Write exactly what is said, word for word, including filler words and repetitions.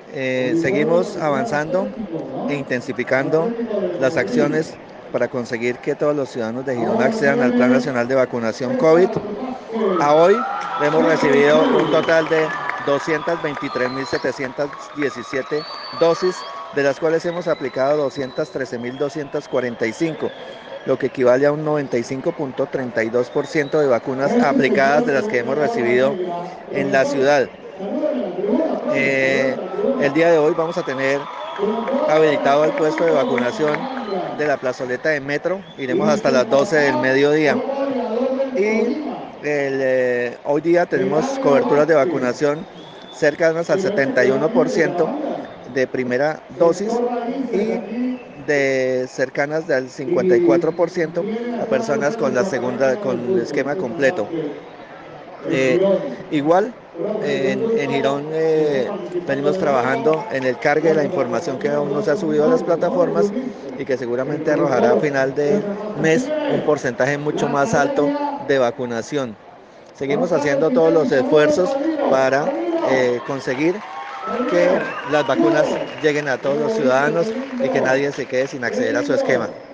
Eh, seguimos avanzando e intensificando las acciones para conseguir que todos los ciudadanos de Girón accedan al Plan Nacional de Vacunación COVID. A hoy hemos recibido un total de doscientas veintitrés mil setecientas diecisiete dosis, de las cuales hemos aplicado doscientas trece mil doscientas cuarenta y cinco, lo que equivale a un noventa y cinco punto treinta y dos por ciento de vacunas aplicadas de las que hemos recibido en la ciudad. Eh, el día de hoy vamos a tener habilitado el puesto de vacunación de la plazoleta de Metro. Iremos hasta las doce del mediodía. Y el, eh, hoy día tenemos coberturas de vacunación cercanas al setenta y uno por ciento de primera dosis y de cercanas del cincuenta y cuatro por ciento a personas con la segunda, con el esquema completo. Eh, igual, en, en Girón eh, venimos trabajando en el cargue de la información que aún no se ha subido a las plataformas y que seguramente arrojará a final de mes un porcentaje mucho más alto de vacunación. Seguimos haciendo todos los esfuerzos para eh, conseguir que las vacunas lleguen a todos los ciudadanos y que nadie se quede sin acceder a su esquema.